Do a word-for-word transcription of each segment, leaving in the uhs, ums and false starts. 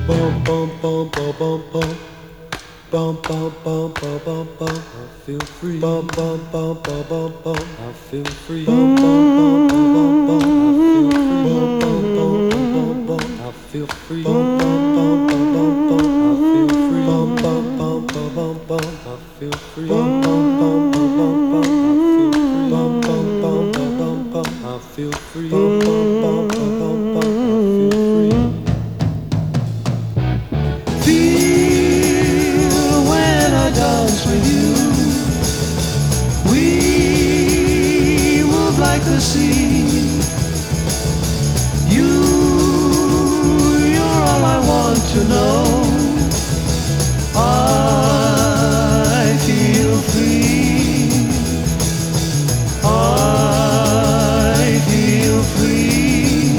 Bum bum bum bum bum bum. Bum bum bum bum bum bum. I feel free. Bum bum bum bum bum bum. I feel free. Bum bum bum bum bum bum. I feel free. Bum bum bum bum bum. I feel free. Bum bum bum bum bum bum. I feel free. Bum bum bum bum bum bum. I feel free. Bum bum bum bum bum. I feel free. Bum bum bum bum bum. I feel free. Feel when I dance with you. We move like the sea. You, you're all I want to know. I feel free. I feel free.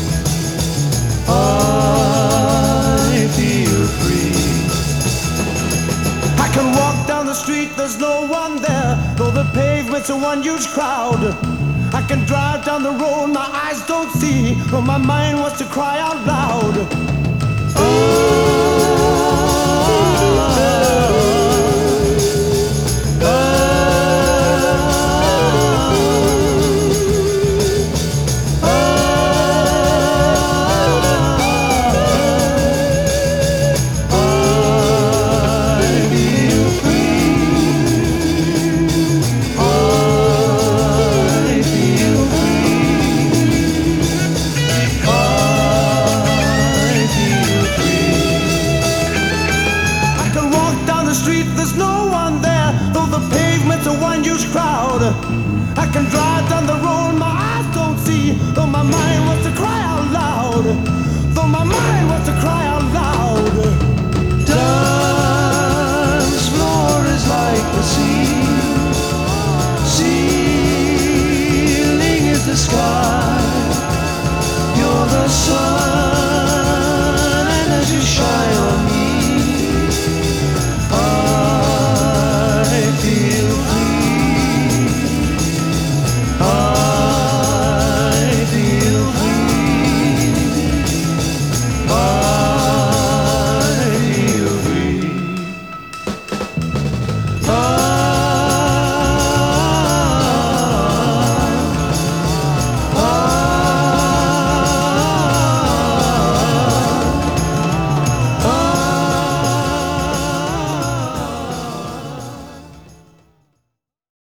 I feel free. I can walk down the street, there's no one there, though the pavement's a one huge crowd. I can drive down the road, my eyes don't see, but my mind wants to cry out loud. I can drive down the road, my eyes don't see, though my mind wants to cry out loud. Though my mind